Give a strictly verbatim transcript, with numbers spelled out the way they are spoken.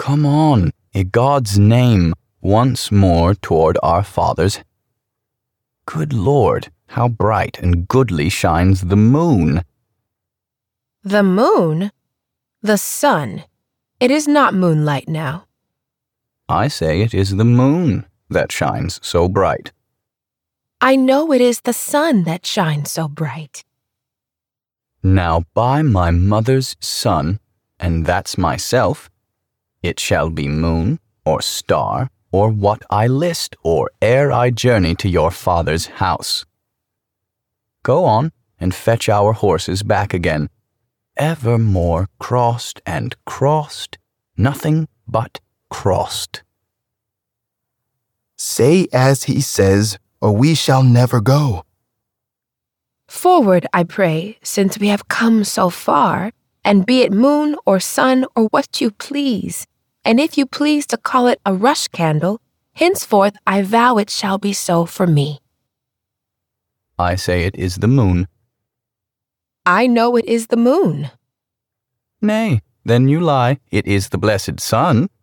come on, in God's name, once more toward our fathers. Good Lord, how bright and goodly shines the moon. The moon? The sun. It is not moonlight now. I say it is the moon that shines so bright. I know it is the sun that shines so bright. Now by my mother's son, and that's myself, it shall be moon, or star, or what I list, or ere I journey to your father's house. Go on, and fetch our horses back again, evermore crossed and crossed, nothing but crossed. Say as he says, or we shall never go. Forward, I pray, since we have come so far, and be it moon or sun or what you please, and if you please to call it a rush candle, henceforth I vow it shall be so for me. I say it is the moon. I know it is the moon. Nay, then you lie, it is the blessed sun.